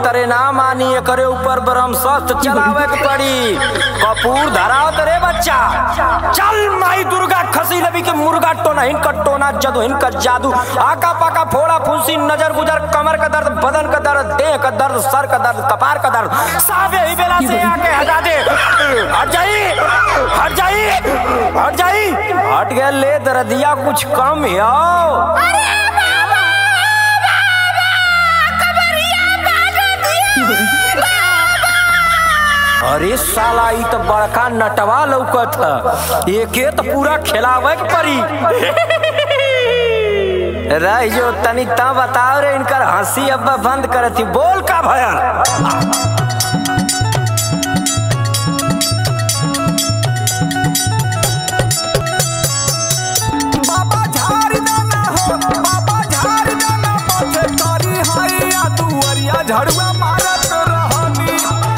तरे ना मानी करे ऊपर ब्रह्मशस्त्र चलावे के पड़ी। कपूर धराओ तरे बच्चा चल माई दुर्गा खसी लबी के मुर्गा टोना हिनका टोना जदू हिनका जादू आका पाका फोड़ा फूंसी नजर गुजर कमर का दर्द बदन का दर्द देह का दर्द सर का दर्द कपार का दर्द सावे ही बेला से आके हटा दे। हट जाई हट जाई हट जाई हट गया ले दर्दिया कुछ कम आओ। अरे साला ई तो बड़का नटवा लौकत है एके तो पूरा खिलावे के पड़ी। रह जो तनी ता बताओ रे इनकर हंसी अब्बा बंद करती बोल का भयन। झड़ुआ मारत रहनी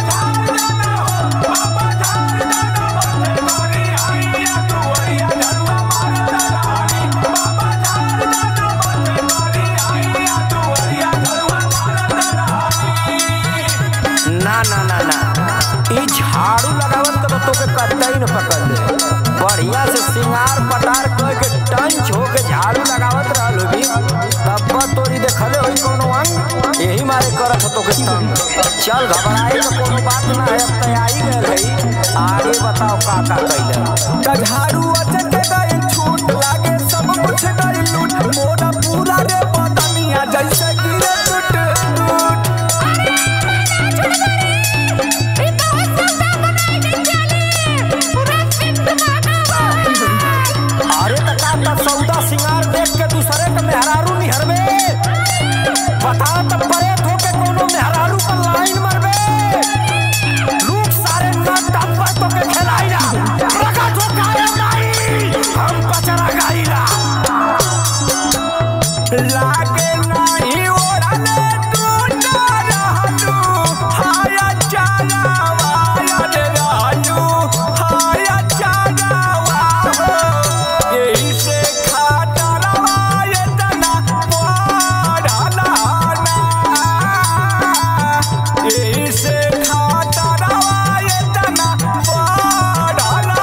ना ना ना ना ई झाड़ू लगावत के तो के कतई न पकड़ दे। बढ़िया से सिंगार पटार कोई के टंच हो के झाड़ू लगावत रहलो भी तब तोरी देखले होई कोनो अंग यही मारे करत तो के तंग। चल घबराए तो कोनो बात ना है अब तैयारी गए रही आगे बताओ का का कइले। झाड़ू अचक गई छूट लागे सब कुछ गई लूट मोरा पूरा रे बदनिया जैसे गिरे टूट टूट। अरे तका सौदा सिंगार देख के दूसरे के मेहरारू निहरबे बता तब परे धोके कोनो मेहरारू पर लाइन मरबे रूप सारे नट टप्पा तो के खिलाइला रखा धोखा नहीं हम पचरा गाइला लागे नहीं ओढ़ले टूटा रहलू हाया चलावा रे रहलू हाया चलावा यही से खाता रहा ये तना पढ़ला यही से खाता रहा ये तना पढ़ला।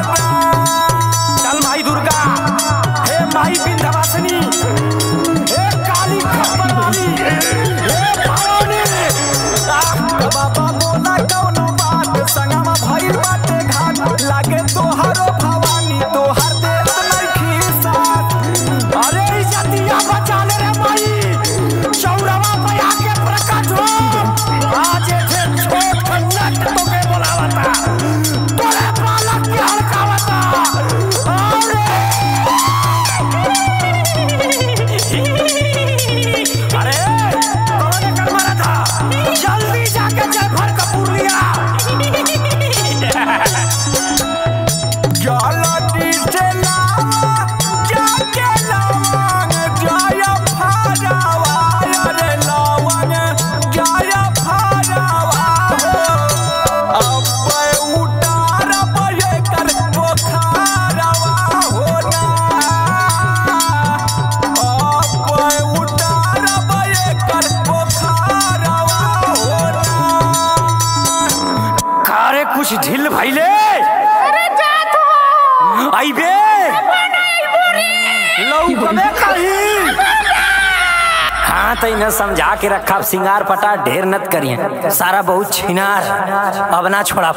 चल माई दुर्गा हे माई विंध्यवासिनी हे काली खप्पर वाली हे भवानी बाबा बोला कौनो बात संगमा भइल बाटे घाट लागे तोहरो भवानी तोहर देत नइखी साथ। अरे इज्जतिया बचा ले रे माई चौरावा पे आके प्रकट हो आज थे छोट कन्नट तो के बोलावता तोरे बालक की हड़कावता। अरे कौन कर मारा था जल्दी जाके जयफर कपूर लिया। जलती से लावा जाके लवंग जय फरावा रे लवंग जय फरावा अब उतार बये कर बोखारवा होना अब उतार बये कर बोखारवा होना। कारे कुछ ढिल भइले आइबे लौकबे कहीं। हाँ तो इन्हें समझा के रखा सिंगार पटा ढेर नत करिए सारा बहुत छिनार अब ना छोड़ा।